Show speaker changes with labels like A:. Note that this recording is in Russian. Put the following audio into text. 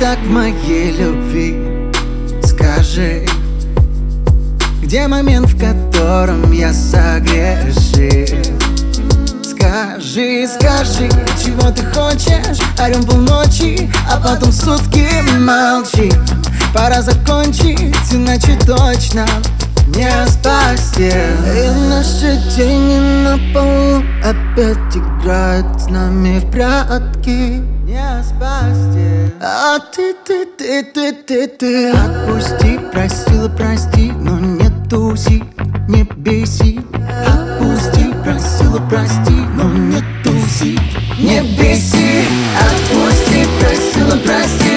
A: так в моей любви? Скажи, где момент, в котором я согрешил? Скажи, чего ты хочешь? Орем полночи, а потом сутки молчи. Пора закончить, иначе точно не спасти. И наши тени на полу опять играют с нами в прятки. Не спасти. А ты отпусти, простила, прости, но не туси, не беси. Отпусти, простила, прости, но не туси, не беси. Отпусти, простила, прости,